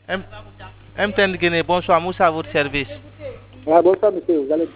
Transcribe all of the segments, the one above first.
M- MTN Guinée, bonsoir, Moussa à votre service. Ah, bonsoir, monsieur. Vous allez...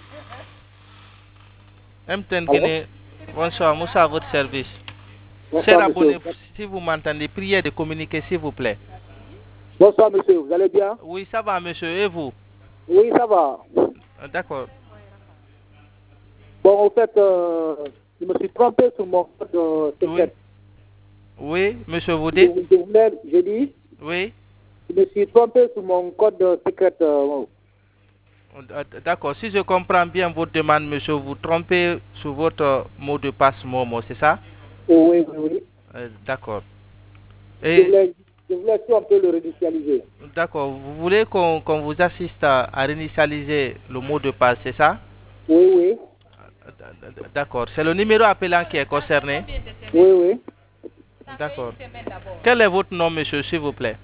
MTN Allô? Guinée, bonsoir, Moussa à votre service. Cher Bonsoir, monsieur. abonné, si vous m'entendez, priez de communiquer, s'il vous plaît. Bonsoir, monsieur. Vous allez bien? Oui, ça va, monsieur, et vous? Oui, ça va. D'accord. Bon, en fait, je me suis trompé sur mon code Oui. secret. Oui, monsieur, vous dites? J'ai dit, Oui. je me suis trompé sur mon code secret. D'accord. Si je comprends bien votre demande, monsieur, vous trompez sur votre mot de passe Momo, c'est ça? Oui, oui, oui. D'accord. Je Et voulais, je voulais si on peut le réinitialiser. d'accord. Vous voulez qu'on vous assiste à réinitialiser le mot de passe, c'est ça? Oui, oui. D'accord. C'est le numéro appelant qui est concerné? Oui, oui. D'accord. Quel est votre nom, monsieur, s'il vous plaît?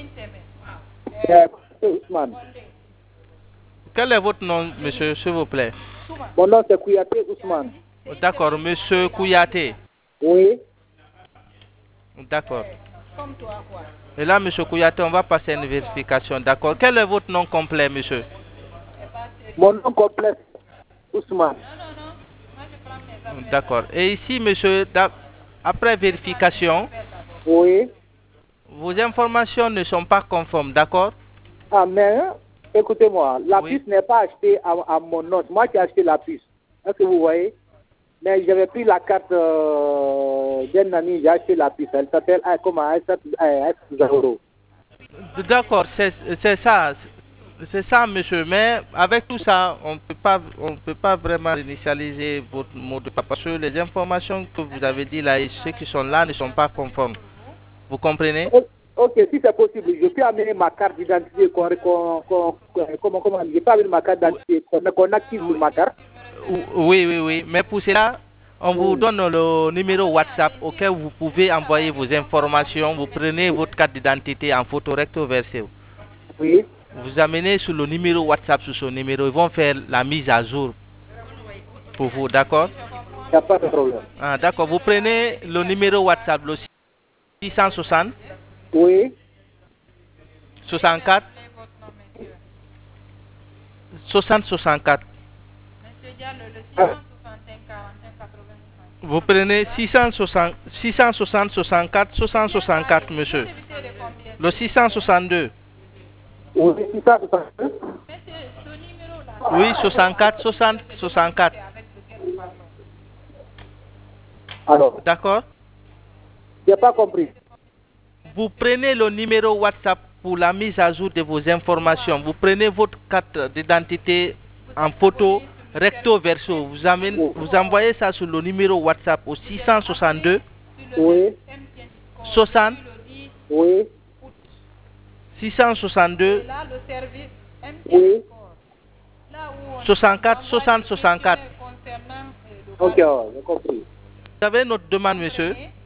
Ousmane. Quel est votre nom, monsieur, s'il vous plaît? Mon nom c'est Kouyaté Ousmane. D'accord, monsieur Kouyaté. Oui. D'accord. Et là, monsieur Kouyaté, on va passer à une vérification. D'accord. Quel est votre nom complet, monsieur? Mon nom complet, Ousmane. D'accord. Et ici, monsieur, après vérification, Oui. vos informations ne sont pas conformes, d'accord? Ah, mais écoutez-moi, la Oui. puce n'est pas achetée à mon nom. C'est moi qui ai acheté la puce. Est-ce que vous voyez? Mais j'avais pris la carte d'un ami, j'ai acheté la puce. Elle s'appelle comment? Elle s'appelle euros. D'accord, c'est ça. C'est ça, monsieur. Mais avec tout ça, on peut pas vraiment initialiser votre mot de passe parce que les informations que vous avez dit là et ceux qui sont là ne sont pas conformes. Vous comprenez? Ok, si c'est possible, je peux amener ma carte d'identité. Comment je peux amener ma carte d'identité qu'on active sur ma carte. Oui, oui, oui. Mais pour cela, on vous Hmm. donne le numéro WhatsApp auquel vous pouvez envoyer vos informations. Vous prenez votre carte d'identité en photo recto verso. Oui, Vous amenez sur le numéro WhatsApp, sur ce numéro. Ils vont faire la mise à jour pour vous, d'accord? il n'y a pas de problème. Ah, d'accord. Vous prenez le numéro WhatsApp, le 660 Oui, 64 60 64. ah, Vous prenez 660 660 64 60 64, monsieur. Le 662. oui, 662. Oui, 64 60 64. Alors, D'accord? je n'ai pas compris. Vous prenez le numéro WhatsApp pour la mise à jour de vos informations. Vous prenez votre carte d'identité en photo recto verso. Vous envoyez ça sur le numéro WhatsApp au 662 Oui, 60 oui, 662 oui. 64 60 64. Ok, j'ai compris. Vous avez notre demande, monsieur?